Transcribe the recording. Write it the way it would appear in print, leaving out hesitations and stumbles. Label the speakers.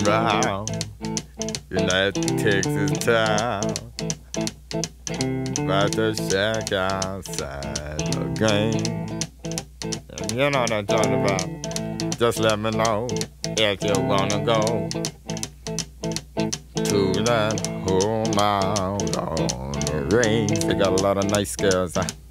Speaker 1: round in that Texas town. About to shack outside the game. You know what I'm talking about. Just let me know if you wanna go to that whole mile on the range. They got a lot of nice girls.